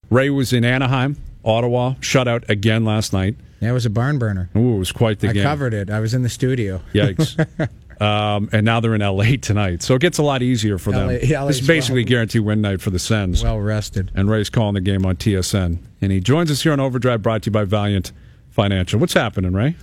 Ray was in Anaheim, Ottawa, shutout again last night. Yeah, it was a barn burner. Ooh, it was quite the game. I covered it. I was in the studio. Yikes. And now they're in L.A. tonight. So it gets a lot easier for them. This is basically a guaranteed win night for the Sens. Well rested. And Ray's calling the game on TSN. And he joins us here on Overdrive, brought to you by Valiant Financial. What's happening, Ray?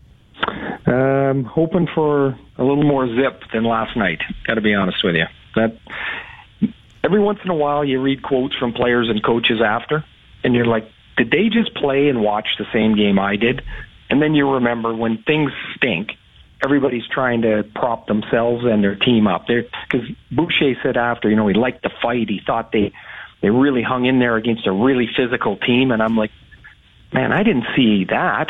Hoping for a little more zip than last night. Got to be honest with you. That every once in a while you read quotes from players and coaches after, and you're like, did they just play and watch the same game I did? And then you remember when things stink, everybody's trying to prop themselves and their team up. Because Boucher said after, he liked the fight. He thought they really hung in there against a really physical team, and I'm like, man, I didn't see that.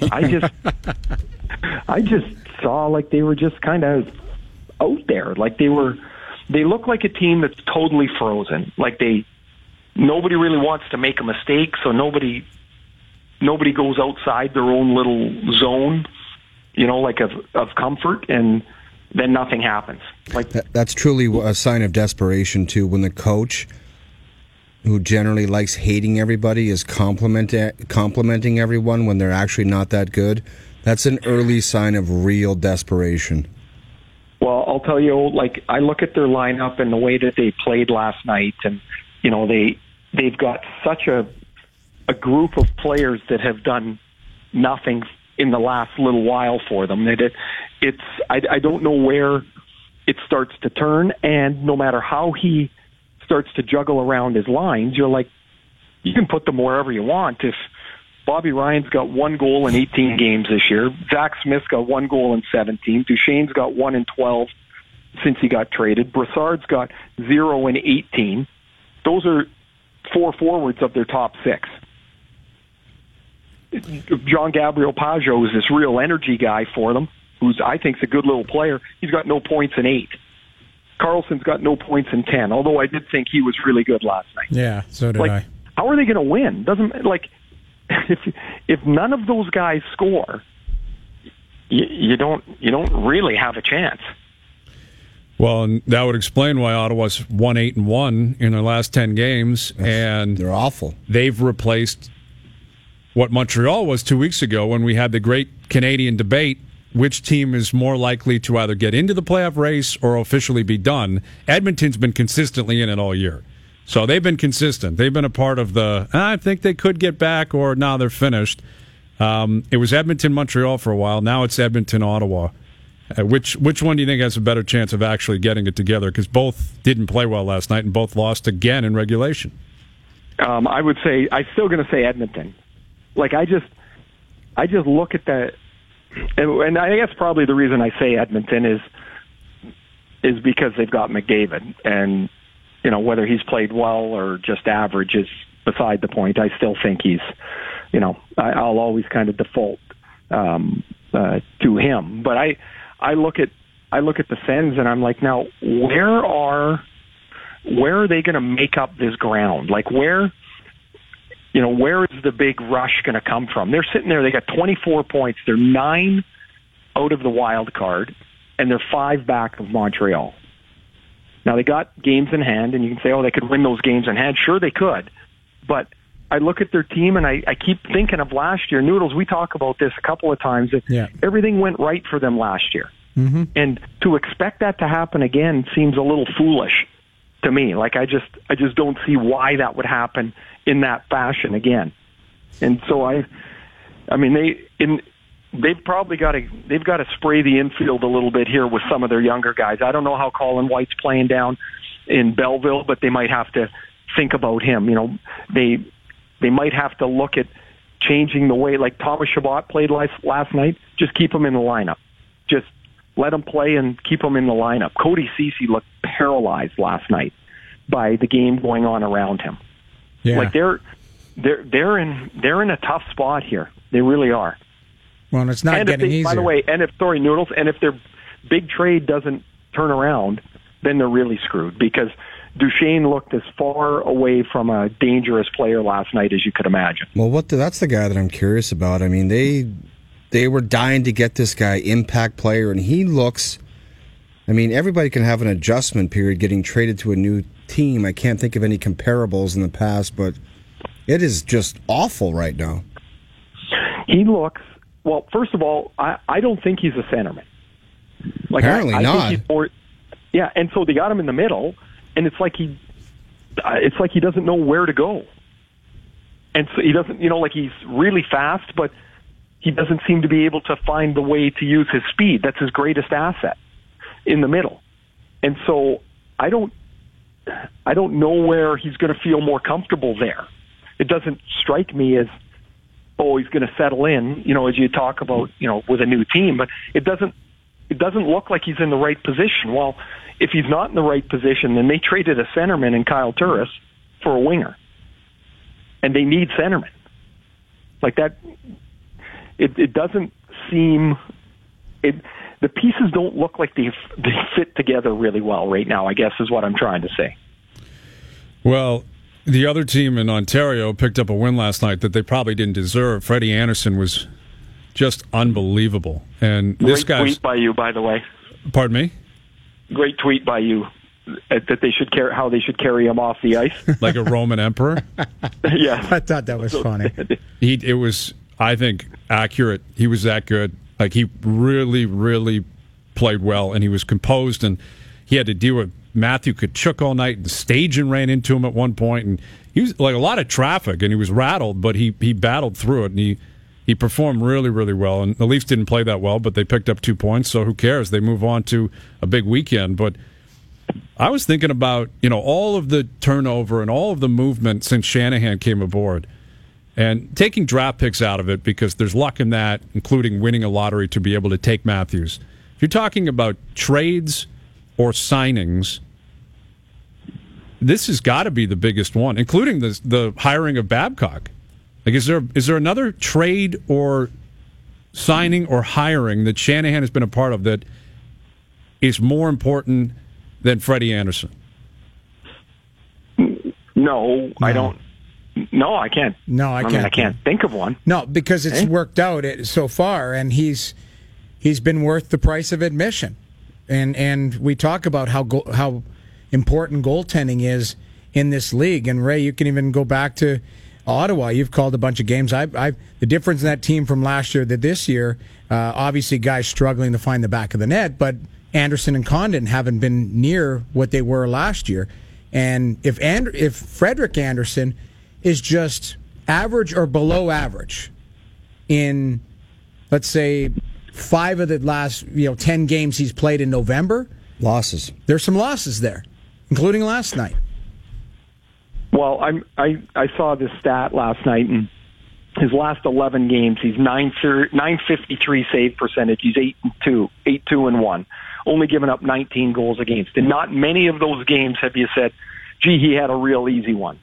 I just saw like they were just kind of out there. Like they look like a team that's totally frozen. Like nobody really wants to make a mistake, so nobody goes outside their own little zone, like of comfort, and then nothing happens. Like that's truly a sign of desperation too, when the coach, who generally likes hating everybody, is complimenting everyone when they're actually not that good. That's an early sign of real desperation. Well, I'll tell you, like, I look at their lineup and the way that they played last night, and they've got such a group of players that have done nothing in the last little while for them. I don't know where it starts to turn, and no matter how he starts to juggle around his lines, you're like, you can put them wherever you want. If Bobby Ryan's got 1 goal in 18 games this year, Zach Smith's got 1 goal in 17, Duchesne's got 1 in 12 since he got traded, Brassard's got 0 in 18. Those are 4 forwards of their top 6. John Gabriel Pajot is this real energy guy for them, who's, I think, is a good little player. He's got no points in 8. Carlson's got no points in 10, although I did think he was really good last night. Yeah, so did I. How are they going to win? If none of those guys score, you don't really have a chance. Well, and that would explain why Ottawa's 1-8-1 in their last 10 games, and they're awful. They've replaced what Montreal was 2 weeks ago when we had the great Canadian debate: which team is more likely to either get into the playoff race or officially be done. Edmonton's been consistently in it all year. So they've been consistent. They've been a part of I think they could get back, or now they're finished. It was Edmonton-Montreal for a while. Now it's Edmonton-Ottawa. Which one do you think has a better chance of actually getting it together? Because both didn't play well last night and both lost again in regulation. I would say, I'm still going to say Edmonton. Like, I just look at that, and I guess probably the reason I say Edmonton is because they've got McDavid, and whether he's played well or just average is beside the point. I still think he's, I'll always kind of default to him. But I look at the Sens and I'm like, now where are they going to make up this ground? Like where is the big rush going to come from? They're sitting there. They got 24 points. They're 9 out of the wild card, and they're 5 back of Montreal. Now, they got games in hand, and you can say, they could win those games in hand. Sure, they could. But I look at their team, and I keep thinking of last year. Noodles, we talk about this a couple of times. Everything went right for them last year. Mm-hmm. And to expect that to happen again seems a little foolish to me. Like, I just don't see why that would happen in that fashion again. And so they've probably got to spray the infield a little bit here with some of their younger guys. I don't know how Colin White's playing down in Belleville, but they might have to think about him. They might have to look at changing the way, like Thomas Chabot played last night. Just keep him in the lineup. Just let him play and keep him in the lineup. Cody Ceci looked paralyzed last night by the game going on around him. Yeah. Like they're in a tough spot here. They really are. Well, and it's not getting easier. By the way, Noodles, and if their big trade doesn't turn around, then they're really screwed, because Duchesne looked as far away from a dangerous player last night as you could imagine. Well, that's the guy that I'm curious about. I mean, they were dying to get this guy, impact player, and he looks... I mean, everybody can have an adjustment period getting traded to a new team. I can't think of any comparables in the past, but It is just awful right now. He looks, well, first of all, I don't think he's a centerman. Like, Apparently I not. think he's more, yeah, and so they got him in the middle, and it's like he doesn't know where to go. And so he doesn't, like he's really fast, but he doesn't seem to be able to find the way to use his speed. That's his greatest asset in the middle. And so I don't know where he's going to feel more comfortable there. It doesn't strike me as, he's going to settle in, as you talk about, with a new team, but it doesn't look like he's in the right position. Well, if he's not in the right position, then they traded a centerman in Kyle Turris for a winger. And they need centermen. Like that, it doesn't seem, the pieces don't look like they fit together really well right now, I guess is what I'm trying to say. Well, the other team in Ontario picked up a win last night that they probably didn't deserve. Freddie Anderson was just unbelievable. And this Great tweet by you, by the way. Pardon me? Great tweet by you that they should how they should carry him off the ice. Like a Roman emperor? Yeah. I thought that was funny. It was, I think, accurate. He was that good. Like, he really, really played well, and he was composed, and he had to deal with Matthew Tkachuk all night, and Stajan ran into him at one point, and he was like a lot of traffic, and he was rattled, but he battled through it, and he performed really, really well. And the Leafs didn't play that well, but they picked up 2 points, so who cares? They move on to a big weekend. But I was thinking about, all of the turnover and all of the movement since Shanahan came aboard, and taking draft picks out of it because there's luck in that, including winning a lottery to be able to take Matthews. If you're talking about trades or signings, this has got to be the biggest one, including the hiring of Babcock. Like, is there another trade or signing or hiring that Shanahan has been a part of that is more important than Freddie Anderson? No, I don't. No, I can't. No, I can't. I can't think of one. No, because it's worked out so far, and he's been worth the price of admission. And we talk about how important goaltending is in this league. And Ray, you can even go back to Ottawa. You've called a bunch of games. The difference in that team from last year to this year, obviously guys struggling to find the back of the net, but Anderson and Condon haven't been near what they were last year. And if Frederik Anderson is just average or below average in, let's say, 5 of the last 10 games he's played in November, losses. There's some losses there, including last night. Well, I saw this stat last night, and his last 11 games, he's 953 save percentage. He's 8-2-1, only giving up 19 goals against. And not many of those games have you said, "Gee, he had a real easy one."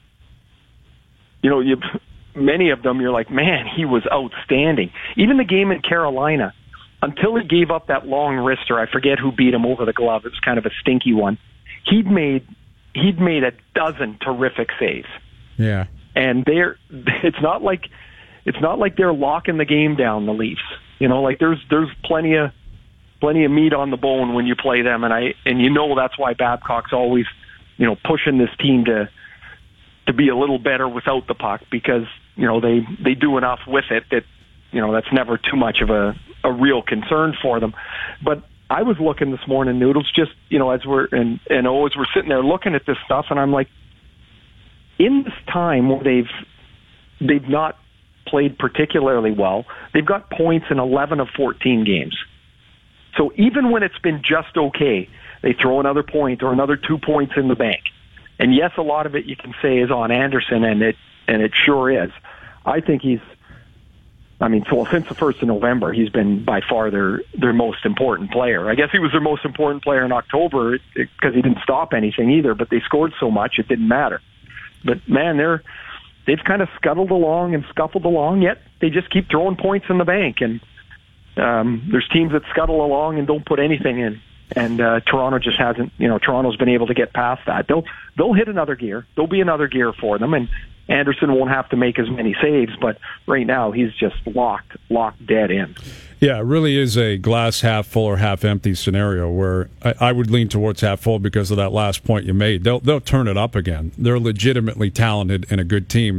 Many of them, you're like, man, he was outstanding. Even the game in Carolina, until he gave up that long wrister, I forget who beat him over the glove. It was kind of a stinky one. He'd made a dozen terrific saves. Yeah, and it's not like they're locking the game down, the Leafs. There's plenty of meat on the bone when you play them, and that's why Babcock's always pushing this team to be a little better without the puck, because they do enough with it that that's never too much of a real concern for them. But I was looking this morning, Noodles, just as we're sitting there looking at this stuff, and I'm like, in this time where they've not played particularly well, they've got points in 11 of 14 games. So even when it's been just okay, they throw another point or another 2 points in the bank. And yes, a lot of it you can say is on Anderson, and it sure is. I think since the 1st of November, he's been by far their most important player. I guess he was their most important player in October because he didn't stop anything either, but they scored so much it didn't matter. But man, they've kind of scuttled along and scuffled along, yet they just keep throwing points in the bank. And there's teams that scuttle along and don't put anything in. And Toronto just hasn't. Toronto's been able to get past that. They'll hit another gear. There'll be another gear for them, and Anderson won't have to make as many saves. But right now, he's just locked dead in. Yeah, it really is a glass half full or half empty scenario where I would lean towards half full because of that last point you made. They'll turn it up again. They're legitimately talented and a good team.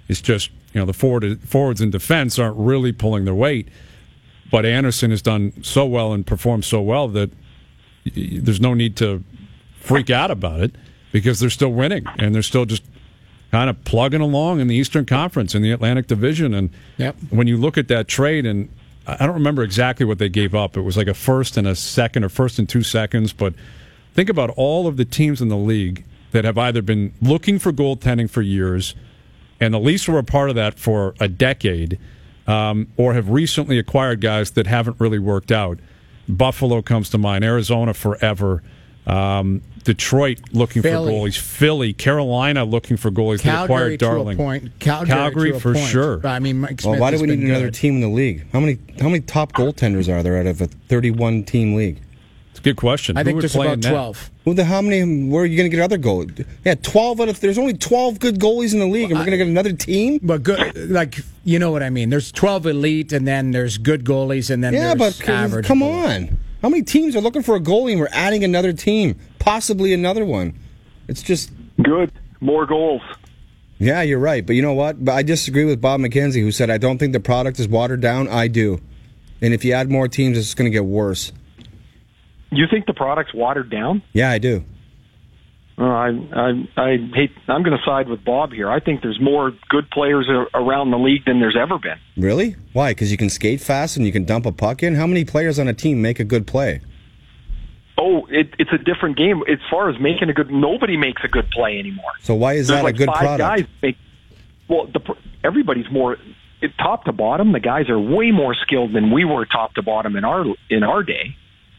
It's just, the forwards in defense aren't really pulling their weight. But Anderson has done so well and performed so well that there's no need to freak out about it because they're still winning and they're still just kind of plugging along in the Eastern Conference in the Atlantic Division. And when you look at that trade, and I don't remember exactly what they gave up. It was like a first and a second or first and 2 seconds. But think about all of the teams in the league that have either been looking for goaltending for years, and the Leafs were a part of that for a decade, or have recently acquired guys that haven't really worked out. Buffalo comes to mind, Arizona forever, Detroit looking for goalies, Philly, Carolina looking for goalies. Calgary they acquired Darling. Calgary for sure. I mean, Mike Smith why do we need another good. team in the league? How many top goaltenders are there out of a 31-team league? It's a good question. I think Who there's would play about in 12. How many? Where are you going to get other goalies? Yeah, 12 out of. There's only 12 good goalies in the league, and we're going to get another team. But good, like you know what I mean. There's 12 elite, and then there's good goalies, and then there's average. Come on. How many teams are looking for a goalie, and we're adding another team, possibly another one? It's just good. More goals. Yeah, you're right. But you know what? But I disagree with Bob McKenzie, who said, I don't think the product is watered down. I do. And if you add more teams, it's going to get worse. You think the product's watered down? Yeah, I do. I hate. I'm going to side with Bob here. I think there's more good players around the league than there's ever been. Really? Why? Because you can skate fast and you can dump a puck in? How many players on a team make a good play? Oh, it's a different game. As far as making nobody makes a good play anymore. So why is that a good product? Everybody's more top to bottom. The guys are way more skilled than we were top to bottom in our day.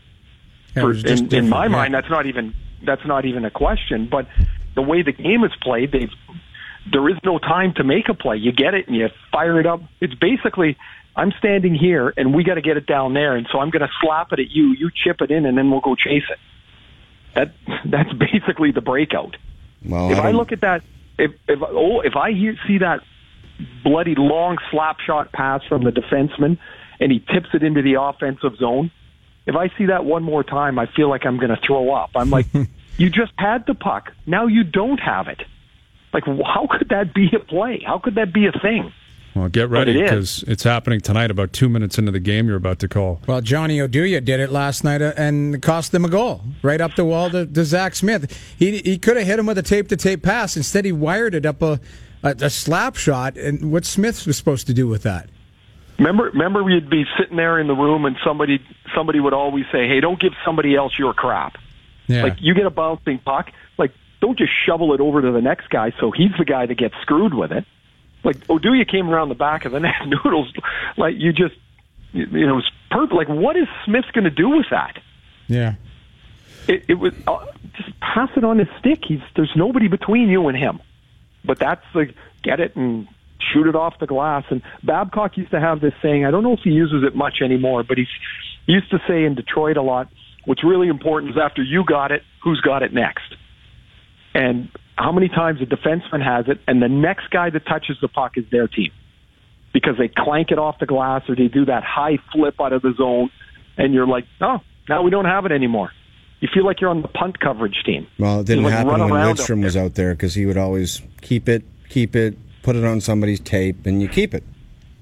In my mind, that's not even a question. But the way the game is played, there is no time to make a play. You get it and you fire it up. It's basically, I'm standing here and we got to get it down there, and so I'm going to slap it at you. You chip it in, and then we'll go chase it. That's basically the breakout. Well, if I look at that, if I see that bloody long slap shot pass from the defenseman and he tips it into the offensive zone, if I see that one more time, I feel like I'm going to throw up. I'm like, you just had the puck. Now you don't have it. Like, how could that be a play? How could that be a thing? Well, get ready because it's happening tonight about 2 minutes into the game you're about to call. Well, Johnny Oduya did it last night and cost them a goal right up the wall to Zach Smith. He could have hit him with a tape-to-tape pass. Instead, he wired it up a slap shot. And what Smith was supposed to do with that? Remember, we'd be sitting there in the room, and somebody would always say, "Hey, don't give somebody else your crap." Yeah. Like, you get a bouncing puck, like, don't just shovel it over to the next guy so he's the guy that gets screwed with it. Like, Oduya came around the back of the net, Noodles, like, it's perfect. Like, what is Smith going to do with that? Yeah. It was just pass it on his stick. There's nobody between you and him. But that's the get it and shoot it off the glass. And Babcock used to have this saying, I don't know if he uses it much anymore, but he used to say in Detroit a lot, what's really important is after you got it, who's got it next? And how many times a defenseman has it, and the next guy that touches the puck is their team. Because they clank it off the glass or they do that high flip out of the zone, and you're like, oh, now we don't have it anymore. You feel like you're on the punt coverage team. Well, it didn't happen when Lidstrom was out there because he would always keep it, put it on somebody's tape, and you keep it.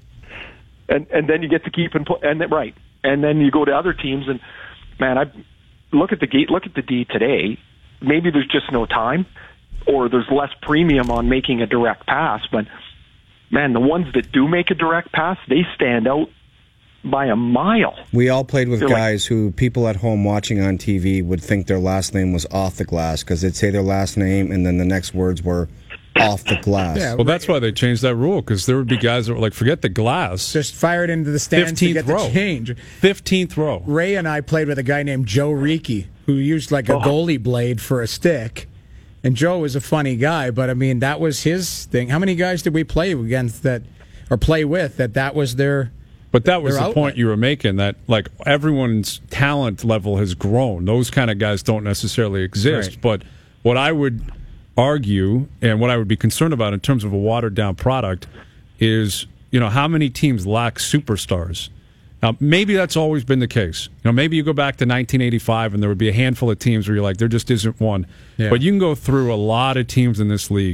And then you get to keep right. And then you go to other teams, and man, I look at the D today. Maybe there's just no time, or there's less premium on making a direct pass. But man, the ones that do make a direct pass, they stand out by a mile. We all played with guys who people at home watching on TV would think their last name was off the glass because they'd say their last name and then the next words were off the glass. Yeah, well, that's why they changed that rule, because there would be guys that were like, forget the glass. Just fire it into the stands to get the change. 15th row. Ray and I played with a guy named Joe Ricci, who used like a goalie blade for a stick. And Joe was a funny guy, but I mean, that was his thing. How many guys did we play against that, or play with, that was their... But that was the point you were making, that like everyone's talent level has grown. Those kind of guys don't necessarily exist. Right. But what I would argue and what I would be concerned about in terms of a watered down product is, how many teams lack superstars? Now, maybe that's always been the case. Maybe you go back to 1985 and there would be a handful of teams where you're like, there just isn't one. Yeah. But you can go through a lot of teams in this league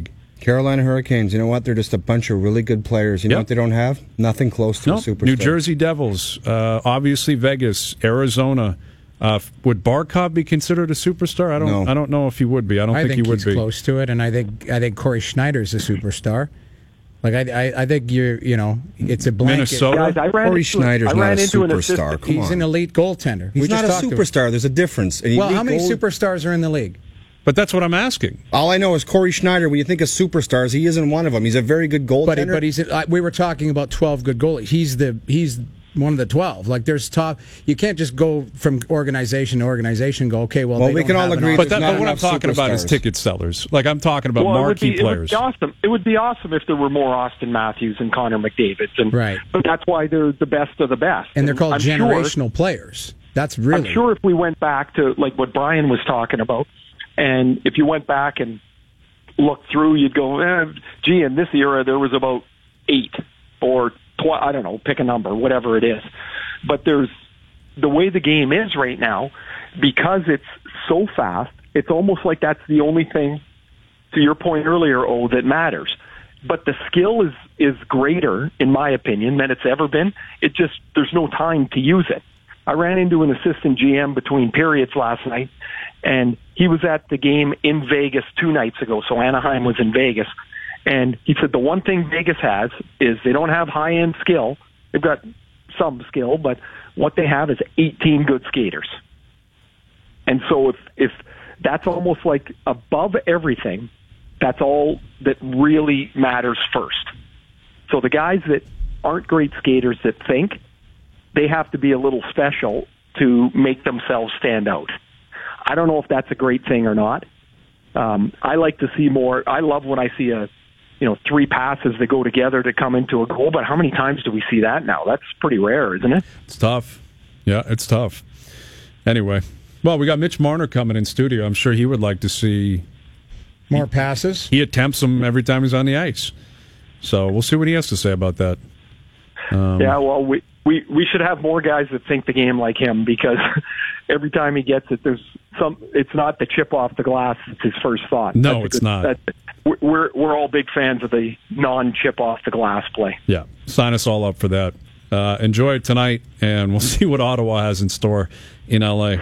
Carolina Hurricanes, you know what? They're just a bunch of really good players. You know what they don't have? Nothing close to a superstar. New Jersey Devils, obviously Vegas, Arizona. Would Barkov be considered a superstar? I don't know if he would be. I think he would he's be. Close to it, and I think Corey Schneider's a superstar. Like I think it's a blanket. Minnesota. Guys, Corey Schneider's not a superstar. Come He's on. an elite goaltender. He's not a superstar. There's a difference. Well, how many superstars are in the league? But that's what I'm asking. All I know is Corey Schneider. When you think of superstars, he isn't one of them. He's a very good goaltender. But he's. We were talking about 12 good goalies. He's one of the 12. Like there's top. You can't just go from organization to organization. Go okay. Well, we can all agree. But what I'm talking about is ticket sellers. Like I'm talking about marquee players. It would be awesome if there were more Austin Matthews and Connor McDavid. Right. But that's why they're the best of the best. And they're called generational players. That's really. I'm sure if we went back to like what Brian was talking about. And if you went back and looked through, you'd go, gee, in this era, there was about 8 or 12, I don't know, pick a number, whatever it is. But there's the way the game is right now, because it's so fast, it's almost like that's the only thing, to your point earlier, that matters. But the skill is greater, in my opinion, than it's ever been. There's no time to use it. I ran into an assistant GM between periods last night, and he was at the game in Vegas 2 nights ago, so Anaheim was in Vegas. And he said the one thing Vegas has is they don't have high-end skill. They've got some skill, but what they have is 18 good skaters. And so if that's almost like above everything, that's all that really matters first. So the guys that aren't great skaters that think, they have to be a little special to make themselves stand out. I don't know if that's a great thing or not. I like to see more. I love when I see 3 passes that go together to come into a goal, but how many times do we see that now? That's pretty rare, isn't it? It's tough. Yeah, it's tough. Anyway, well, we got Mitch Marner coming in studio. I'm sure he would like to see more passes. He attempts them every time he's on the ice. So we'll see what he has to say about that. Yeah, well, we should have more guys that think the game like him, because every time he gets it, it's not the chip off the glass. It's his first thought. No, it's not. We're all big fans of the non-chip off the glass play. Yeah, sign us all up for that. Enjoy it tonight, and we'll see what Ottawa has in store in L.A.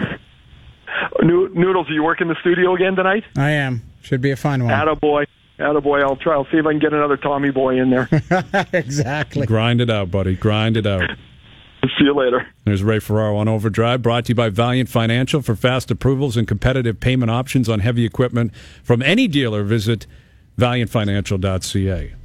Noodles, are you working the studio again tonight? I am. Should be a fun one. Attaboy. I'll try. I'll see if I can get another Tommy Boy in there. Exactly. Grind it out, buddy. Grind it out. See you later. There's Ray Ferraro on Overdrive, brought to you by Valiant Financial. For fast approvals and competitive payment options on heavy equipment from any dealer, visit valiantfinancial.ca.